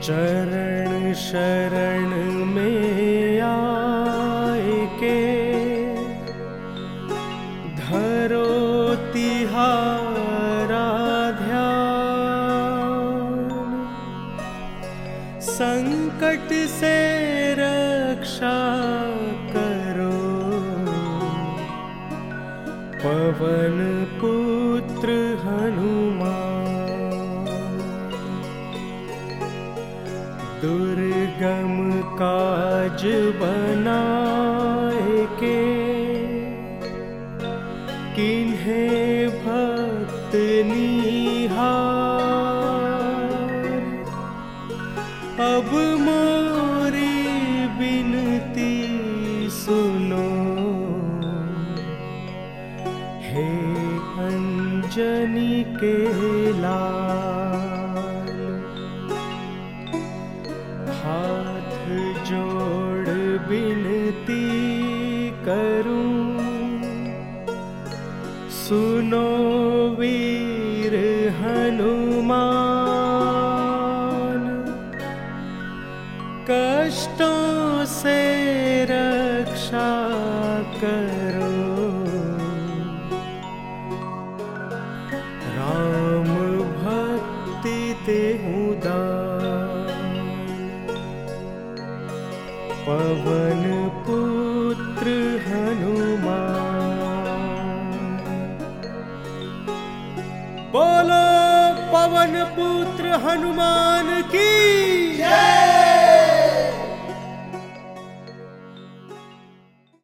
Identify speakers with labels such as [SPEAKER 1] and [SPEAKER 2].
[SPEAKER 1] चरण शरण में आए के धरो तिहारा ध्यान। संकट से रक्षा करो पवन पुत्र हनुमान। दुर्गम काज बनाए के किन्हें भक्त निहार। अब मोरी बिनती सुनो हे अंजनी के लाल। हाथ जोड़ बिनती करूं सुनो वीर हनुमान। कष्टों से रक्षा करो राम भक्ति देहु दान। पवन पुत्र हनुमान। बोलो पवन पुत्र हनुमान की।